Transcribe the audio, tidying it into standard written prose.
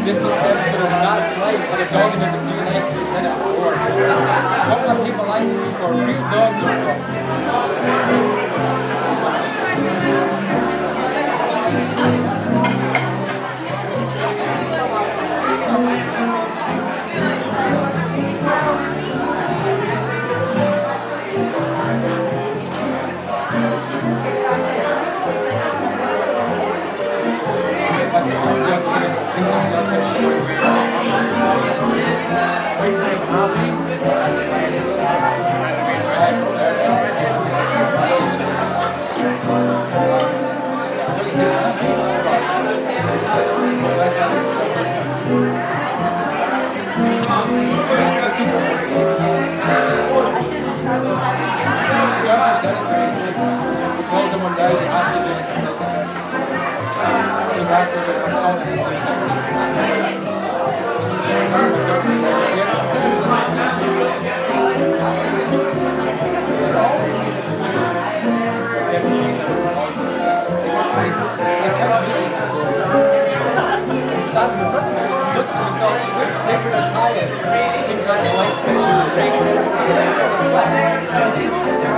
This week's episode of God's Life had a dog in it that you actually said it before. What are people licensing for? Real dogs or I'm just kidding. I'm just kidding. Bring some happy. Call someone down, they have to do like a self-assessment. So you ask them about thoughts and suicide. Sat in front of me, looked and thought, they could have tired. He tried to like picture of the break.